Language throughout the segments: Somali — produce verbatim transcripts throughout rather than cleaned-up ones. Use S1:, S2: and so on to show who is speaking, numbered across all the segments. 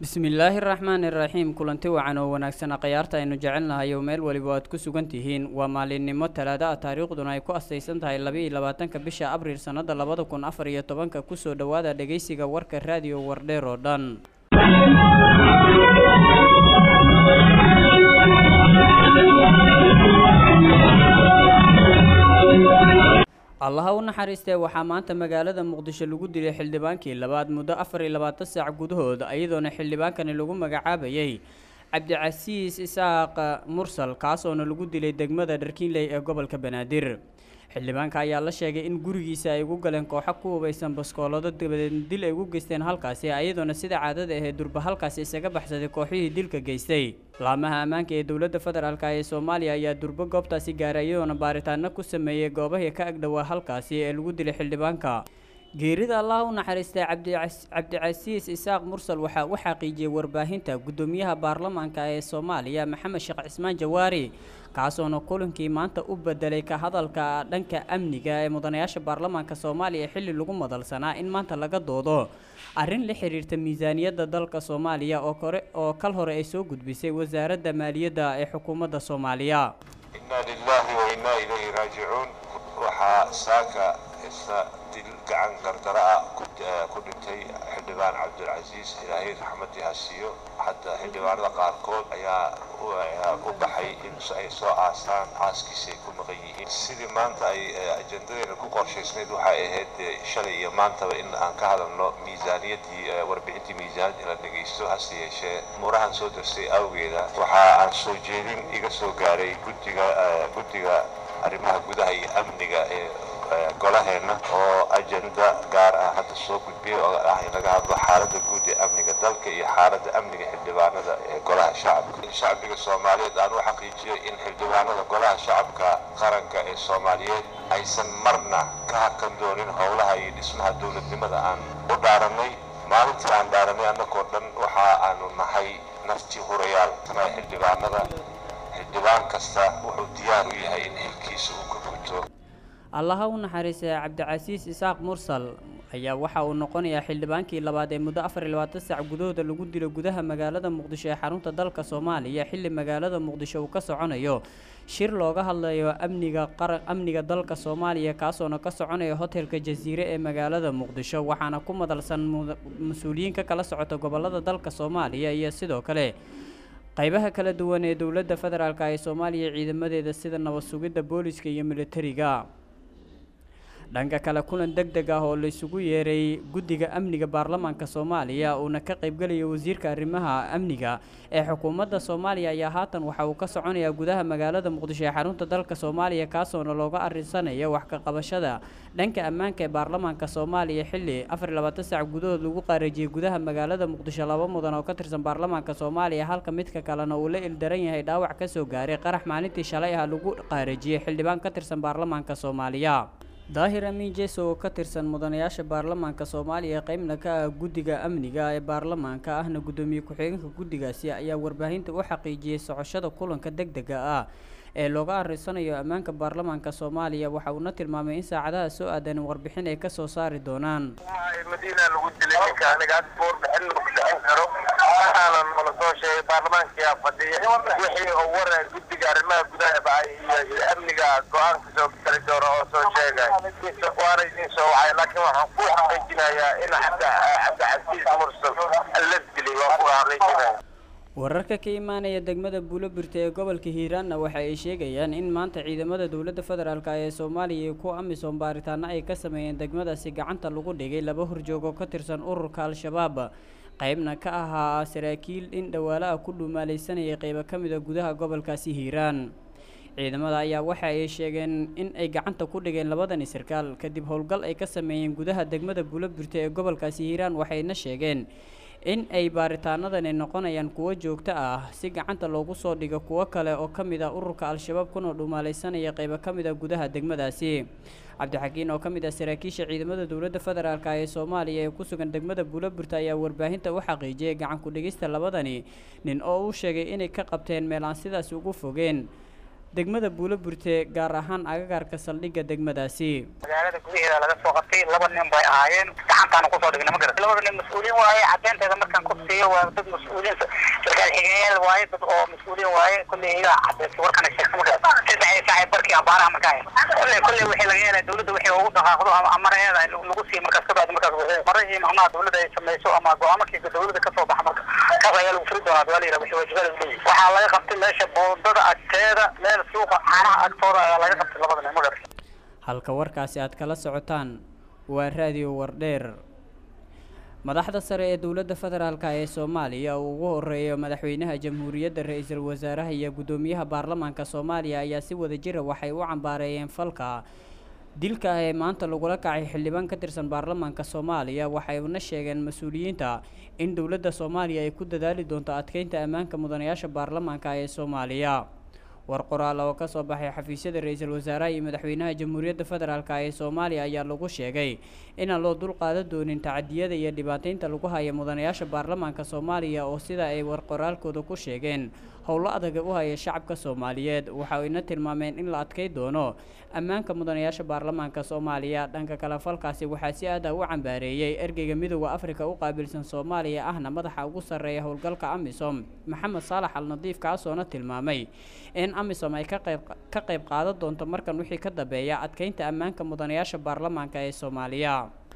S1: bismillaahi raxmaani raxiim kulanti wacan oo wanaagsan khiyaarta aynu jecelnahay oo meel waliba aad ku sugan tihiin waa maalinimo talaado ah taariikhduna ay ku astaysan tahay laba iyo labaatanka bisha abriil sanada labada kun afar iyo tobanka kusoo dhawaada dhageysiga warka raadiyo wardheer oo dhan. allaha u naxariistay waxaa maanta magaalada muqdisho lagu dilay xildhibaankii labaad muddo afar iyo labaatan saac gudahood iyadoona xildhibaankani lagu magacaabayay cabdicasiis isaaq mursal kaasoona lagu dilay degmada dharkiinley ee gobolka banaadir. xildhibaanka ayaa la sheegay in gurigiisa ay ugu galeen kooxo ku hubaysan baskoolado dabadeedna dil ay ugu geysteen halkaasi iyadoona sida caadada ahayd durba halkaasi isaga baxsaday kooxihii dilka geystay. laamaha ammaanka ee dowladda federaalk ee Soomaaliya ayaa durba goobtaasi gaaray iyadoona baaritaano ku sameeyay goobahii ka agdhawaa halkaasi ee lagu dilay xildhibaanka. geerida allah u naxariistay cabdicasiis isaaq mursal waxaa u xaqiijiyay warbaahinta gudoomiyaha baarlamaanka ee Soomaaliya Maxamed Sheekh Cismaan Jawaari kaasoona kulankii maanta u bedelay ka hadalka dhanka amniga ee mudanayaasha baarlamaanka Soomaaliya xilli lagu madalsanaa in maanta laga doodo arrin la xiriirta miisaaniyadda dalka Soomaaliya oo kore oo kal hore ay soo gudbisay wasaaradda maaliyadda ee xukuumadda Soomaaliya.
S2: inna lillahi wa inna ilayhi raaji'uun waxa saaka isa dil gacan gardara ku dhintay xildhibaan cabdilcasiis ilaahay raxmadii ha siiyo. hadda xildhibaanada qaarkood ayaa u baxay in ay soo aasaan aaskiisa ay ku maqan yihiin. sidii maanta ay ajendadeena ku qorshaysnayd waxay ahayd shalay iyo maantaba in aan ka hadalno miisaaniyadii warbixintii miisaaniyadda la dhageysto hase yeeshee murahan soo darsay awgeeda waxa aan soo jeedin iga soo gaaray guddiga guddiga arrimaha gudaha iyo amniga ee golaheena oo ajenda gaar ah hadda soo gudbiyay oo ah in laga hadlo xaaladda guud ee amniga dalka iyo xaaladda amniga xildhibaanada ee golaha shacabka. shacbiga Soomaaliyeed aan u xaqiijiyo in xildhibaanada golaha shacabka qaranka ee Soomaaliyeed aysan marna ka hakan doonin howlaha iyo dhismaha dowladnimada aan u dhaaranay. maalintii aan dhaaranay annagoo dhan waxa aanu nahay nafti hurayaal kana xildhibaanada. xildhibaan kasta wuxuu diyaar u yahay in xilkiisa uu ka guto.
S1: allaha u naxariistay cabdicasiis isaaq mursal ayaa waxa uu noqonayaa xildhibaankii labaad ee muddo afar iyo labaatan saac gudahooda lagu dilo gudaha magaalada muqdisho ee xarunta dalka Soomaaliya xilli magaalada muqdisho uu ka soconayo shir looga hadlayo amniga qaran amniga dalka Soomaaliya kaasoona ka soconaya hotelka Jazeera ee magaalada muqdisho waxaana ku madalsan mas'uuliyiin ka kala socota gobolada dalka Soomaaliya iyo sidoo kale qaybaha kala duwan ee dowladda federaalk ee Soomaaliya ciidamadeeda sida nabad sugidda booliska iyo militariga. dhanka kale kulan degdeg ah oo la isugu yeeray guddiga amniga baarlamaanka Soomaaliya oo ka qayb galaya wasiirka arrimaha amniga ee xukuumadda Soomaaliya ayaa haatan waxa uu ka soconayaa gudaha magaalada Muqdisho ee xarunta dalka Soomaaliya kaasoona looga arinsanayo wax ka qabashada dhanka ammaanka ee baarlamaanka Soomaaliya xilli afar iyo labaatan saac gudahood lagu qaarajiyay gudaha magaalada Muqdisho laba mudan oo ka tirsan baarlamaanka Soomaaliya halka midka kalena uu la ildaran yahay dhaawac ka soo gaaray qarax maalintii shalay ah lagu qaarajiyay xildhibaan ka tirsan baarlamaanka Soomaaliya. daahir amiin jeeso oo ka tirsan mudanayaasha baarlamaanka Soomaaliya qaybna ka ah guddiga amniga ee baarlamaanka ahna gudoomiye ku-xigeenka guddigaasi ayaa warbaahinta u xaqiijiyay socoshada kulanka degdega ah ee looga arinsanayo ammaanka baarlamaanka Soomaaliya waxa uu na tilmaamay in saacadaha soo aadan warbixin ay ka soo saari doonaan.
S3: madiina lagu dilay ninka aniga boor bixin lagu dhicin karo waxaan la soo sheegay baarlamaanka fadhiya wixii oo war guddiga arrimaha gudaha iyo amniga go'aan ka soo kala dooro oo soo sheegay waana idin soo waxay laakiin waxaan ku xaqiijinayaa in hadda cabdicasiis mursal la dilay waa ku xaqiijinayaa.
S1: wararka ka imaanaya degmada Buulabirta ee gobolka Hiiraan waxa ay sheegayaan in maanta ciidamada dowladda federaalk ee Soomaaliya ku amisom baaritaano ay ka sameeyeen degmadaasi gacanta lagu dhigay laba horjoog oo ka tirsan ururka Al-Shabaab qaybna ka ahaa saraakiil in dhawaala ku dhumaalaysanayay qaybo kamid ah gudaha gobolkaasi Hiiraan. ciidamada ayaa waxa ay sheegeen in ay gacanta ku dhigeen labadan sarkaal kadib howlgal ay ka sameeyeen gudaha degmada Buulabirta ee gobolkaasi Hiiraan waxayna sheegeen in ay baaritaanadani noqonayaan kuwo joogto ah si gacanta loogu soo dhigo kuwo kale oo kamid ah ururka Al-Shabaab kuna dhumaalaysanaya qaybo kamid ah gudaha degmadaasi. cabdixakiin oo kamid ah saraakiisha ciidamada dowladda federaalk ee Soomaaliya ee ku sugan degmada Buulabirta ayaa warbaahinta u xaqiijiyay gacan ku dhigista labadani nin oo uu sheegay inay ka qabteen meel aan sidaas ugu fogeen degmada Buulaburte gaar ahaan agagaarka saldhigga degmadaasi.
S4: magaalada gudaheeda laga soo qabtay laba nin bay ahaayeen gacantaana ku soo dhignay ma garan laba nin mas'uuliin waaye cadeynteeda markaan ku siiyo waa dad mas'uuliin sarkaal xigeenyaal waaye dad oo mas'uuliin waaye kulli ila cadeys warkan sheegay ma garan saddex saac barkii abaaraha markaa kulli kulli wixii laga helay dawladda wixii ugu dhaqaaqdo ama amareeda lagu sii markaas ka baad markaas wixii marihii macnaha dawladda ay sameeyso ama go'aankii dawladda ka soo baxa marka ka qayl u furi doonaa waliira wixii wajibaad u leeyahay waxa laga qabtay meesha boodada agteeda meel suuqa caanaha agtooda ayaa laga qabtay labada nin ma garan
S1: halka warkaasi aad kala socotaan waa raadiyo wardheer. madaxda sare ee dowladda federaalka ee Soomaaliya oo ugu horeeyo madaxweynaha jamhuuriyadda ra'iisul wasaaraha iyo gudoomiyaha baarlamaanka Soomaaliya ayaa si wada jir ah waxay u cambaareeyeen falka dilka ee maanta lagula kacay xildhibaan ka tirsan baarlamaanka Soomaaliya waxayna sheegeen mas'uuliyiinta in dowladda Soomaaliya ay ku dadaali doonto adkeynta ammaanka mudanayaasha baarlamaanka ee Soomaaliya. war qoraal oo ka soo baxay xafiisyada ra'iisul wasaaraha iyo madaxweynaha jamhuuriyadda federaalka ee Soomaaliya ayaa lagu sheegay in aan loo dul qaadan doonin tacadiyada iyo dhibaataynta lagu hayo mudanayaasha baarlamaanka Soomaaliya oo sida ay war qoraalkooda ku sheegeen howlo adag u haya shacabka Soomaaliyeed waxa ay tilmaameen in la adkay doono ammaanka mudanayaasha baarlamaanka Soomaaliya. dhanka kale falkaasi waxaa si aad ah u cambaareeyay ergeyga midowga Afrika u qaabilsan Soomaaliya ahna madaxa ugu sareeya howlgalka AMISOM Maxamed Saalax Al-Nadiif kaasoo tilmaamay in AMISOM ay ka qayb ka qayb qaadan doonto markan wixii ka dambeeya adkeynta ammaanka mudanayaasha baarlamaanka ee Soomaaliya.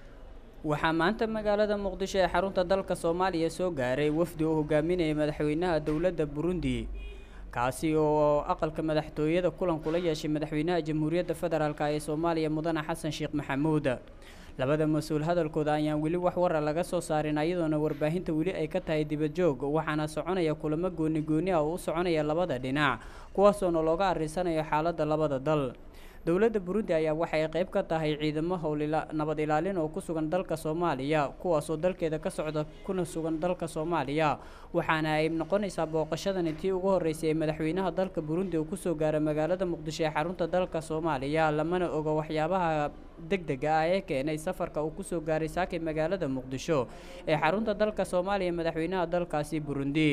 S1: waxaa maanta magaalada Muqdisho ee xarunta dalka Soomaaliya soo gaaray wafdi uu hogaaminayay madaxweynaha dowladda Burundi kaasi oo aqalka madaxtooyada kulan kula yeeshay madaxweynaha jamhuuriyadda federaalka ee Soomaaliya mudane Xasan Sheekh Maxamuud. labada mas'uul hadalkooda ayaan weli wax war laga soo saarin ayadoona warbaahinta weli ay ka tahay dibad joog waxaana soconaya kulamo gooni gooni ah oo u soconaya labada dhinac kuwaas oo looga arisanayo xaaladda labada dal. dowladda Burundi ayaa waxay qayb ka tahay ciidamo howlila nabad ilaalin oo ku sugan dalka Soomaaliya kuwaas oo dalkeeda ka socda kuna sugan dalka Soomaaliya waxaana ay noqonaysaa booqashadan intii ugu horeysay madaxweynaha dalka Burundi uu ku soo gaaray magaalada Muqdisho ee xarunta dalka Soomaaliya lamana oga waxyaabaha degdega ah ee keenay safarka uu ku soo gaaray saakay magaalada Muqdisho ee xarunta dalka Soomaaliya madaxweynaha dalkaasi Burundi.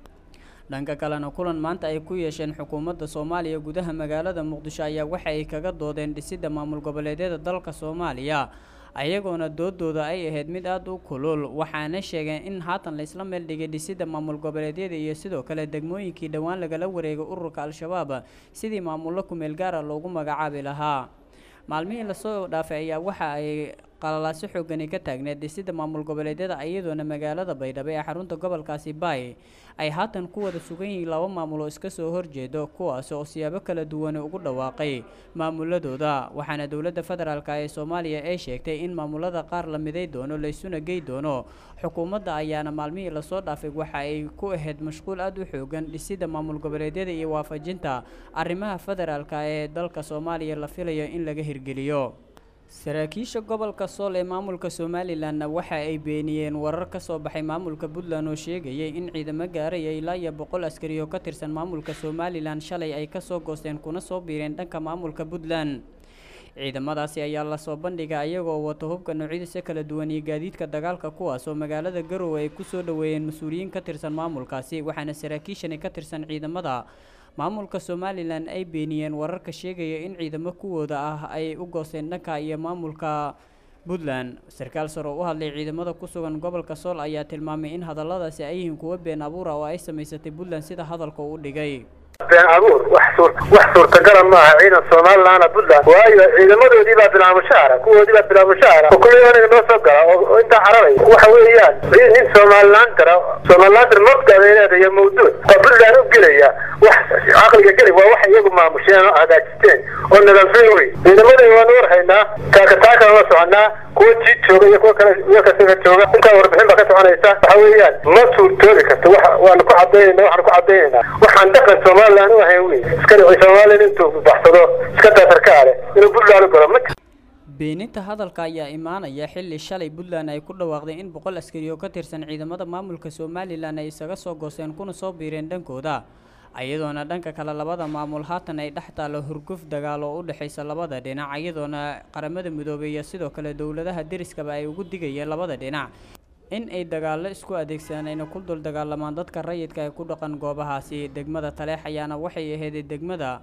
S1: dhanka kalena kulan maanta ay ku yeesheen xukuumadda Soomaaliya gudaha magaalada Muqdisho ayaa waxa ay kaga doodeen dhisidda maamul goboleedyada dalka Soomaaliya ayagoona doodooda ay ahayd mid aad u kulul waxaana sheegeen in haatan la isla meel dhigay dhisidda maamul goboleedyada iyo sidoo kale degmooyinkii dhawaan lagala wareegay ururka Al-Shabaab sidii maamullo ku meel gaar ah loogu magacaabi lahaa. maalmihii la soo dhaafay ayaa waxa ay qalalaasyo xooggan ka taagneed dhisidda maamul goboleedyada iyadoona magaalada Baydhabo ee xarunta gobolkaasi Bay ay haatan ku wada sugan yihiin laba maamul oo iska soo horjeedo kuwaas oo siyaabo kala duwan ugu dhawaaqay maamuladooda waxaana dowladda federaalka ee Soomaaliya ay sheegtay in maamulada qaar la miday doono la isuna geey doono. xukuumadda ayaana maalmihii la soo dhaafay waxa ay ku ahayd mashquul aad u xooggan dhisidda maamul goboleedyada iyo waafajinta arrimaha federaalka ee dalka Soomaaliya la filayo in laga hirgeliyo. saraakiisha gobolka Sool ee maamulka Somaliland waxa ay beeniyeen warar ka soo baxay maamulka Puntland oo sheegayay in ciidamo gaaraya ilaa iyo boqol askari oo ka tirsan maamulka Somaliland shalay ay ka soo goosteen kuna soo biireen dhanka maamulka Puntland. ciidamadaasi ayaa la soo bandhigay ayagoo wato hubka noocyadiisa kala duwan iyo gaadiidka dagaalka kuwaas oo magaalada Garowe ay ku soo dhaweeyeen mas'uuliyiin ka tirsan maamulkaasi waxaana saraakiishani ka tirsan ciidamada maamulka Somaliland ay beeniyeen wararka sheegaya in ciidamo kuwooda ah ay u gooseen dhanka iyo maamulka Puntland. sarkaal sare oo u hadlay ciidamada ku sugan gobolka Sool ayaa tilmaamay in hadalladaasi ay yihiin kuwo been abuur ah oo ay sameysatay Puntland sida hadalka uu dhigay.
S3: been abuur wax suurtagal ma aha ciidan Somaliland Puntland waayo ciidamadoodii baa bilaabo shaara kuwoodii baa bilaabo shaara kulligood inay soo gala oo inta cararay waxa weeyaan in Somaliland tara Somaliland markadeeda iyo mawduud Puntland u gelaya wax aqliga gali waa wax iyagu maamusheen oo hagaajisteen oo nidaamsan way ciidamadii waan warhaynaa taaka taaka la soconaa kuwa jid jooga iyo kuwa kale iyo ka soo jooga inta warbixin baa ka soconaysa waxa weeyaan ma suurtoobi karto wax waan ku cadeynaa waxaan ku cadeynaa waxaan dhaqan Somaliland oo hay weey iska dhigay Somaliland intuu baxsado iska tatarkaale inuu Puntland galo ma
S1: beeninta hadalka ayaa imaanaya xilli shalay Puntland ay ku dhawaaqday in boqol askari oo ka tirsan ciidamada maamulka Somaliland ay isaga soo gooseen kuna soo biireen dhankooda ayadoona dhanka kale labada maamul haatan ay dhaxtaalo hurguf dagaal oo u dhaxaysa labada dhinac ayadoona qaramada midoobay iyo sidoo kale dawladaha deriskaba ay ugu digayeen labada dhinac in ay dagaalo isku adeegsanayna ku dul dagaalamaan dadka rayidka ay ku dhaqan goobahaasi. degmada Taleex ayaana waxay ahayd degmada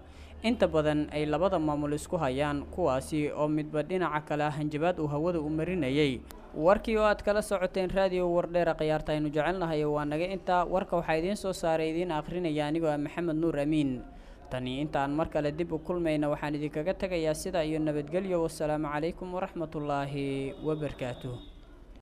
S1: inta badan ay labada maamul isku hayaan kuwaasi oo midba dhinaca kale hanjabaad uu hawada u marinayay warkii oo aad kala socoteen raadiyo wardheera qiyaarta aynu jecelnahay waa naga inta warka waxa idin soo saaray idin akhrinaya anigoo ah Maxamed Nuur Amiin tani intaan mar kale dib u kulmayna waxaan idinkaga tagayaa sida iyo nabadgelyo wassalaamu calaykum waraxmatullaahi wabarakaatuh